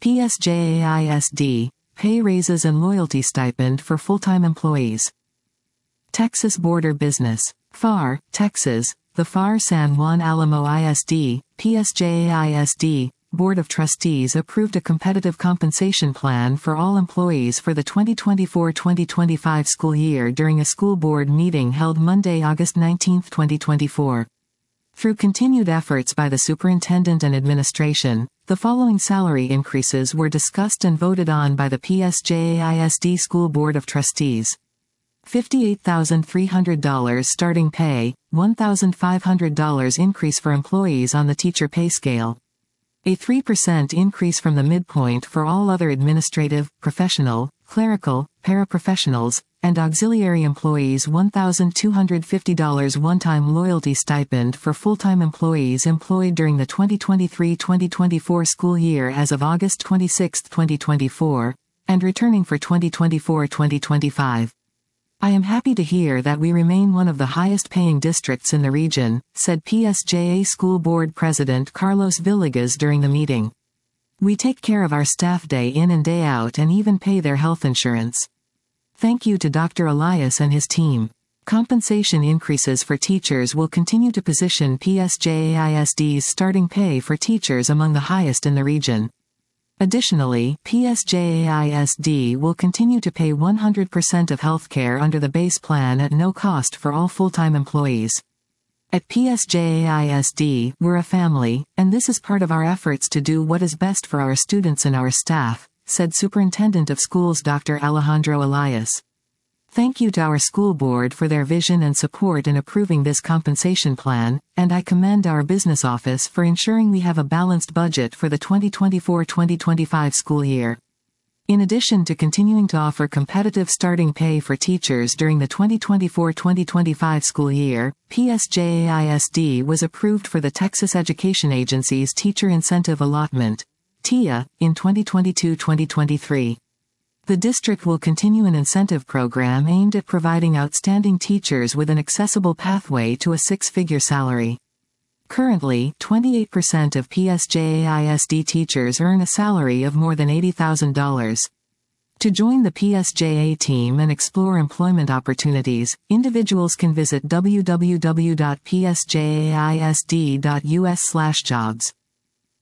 PSJAISD, pay raises and loyalty stipend for full-time employees. Texas Border Business. FAR, Texas, the FAR San Juan Alamo ISD, PSJAISD, Board of Trustees approved a competitive compensation plan for all employees for the 2024-2025 school year during a school board meeting held Monday, August 19, 2024. Through continued efforts by the superintendent and administration, the following salary increases were discussed and voted on by the PSJAISD School Board of Trustees. $58,300 starting pay, $1,500 increase for employees on the teacher pay scale. A 3% increase from the midpoint for all other administrative, professional, clerical, paraprofessionals, and auxiliary employees. $1,250 one-time loyalty stipend for full-time employees employed during the 2023-2024 school year as of August 26, 2024, and returning for 2024-2025. I am happy to hear that we remain one of the highest-paying districts in the region, said PSJA School Board President Carlos Villegas during the meeting. We take care of our staff day in and day out and even pay their health insurance. Thank you to Dr. Elias and his team. Compensation increases for teachers will continue to position PSJAISD's starting pay for teachers among the highest in the region. Additionally, PSJAISD will continue to pay 100% of healthcare under the base plan at no cost for all full-time employees. At PSJAISD, we're a family, and this is part of our efforts to do what is best for our students and our staff, said Superintendent of Schools Dr. Alejandro Elias. Thank you to our school board for their vision and support in approving this compensation plan, and I commend our business office for ensuring we have a balanced budget for the 2024-2025 school year. In addition to continuing to offer competitive starting pay for teachers during the 2024-2025 school year, PSJAISD was approved for the Texas Education Agency's Teacher Incentive Allotment, TIA, in 2022-2023. The district will continue an incentive program aimed at providing outstanding teachers with an accessible pathway to a six-figure salary. Currently, 28% of PSJAISD teachers earn a salary of more than $80,000. To join the PSJA team and explore employment opportunities, individuals can visit www.psjaisd.us/jobs.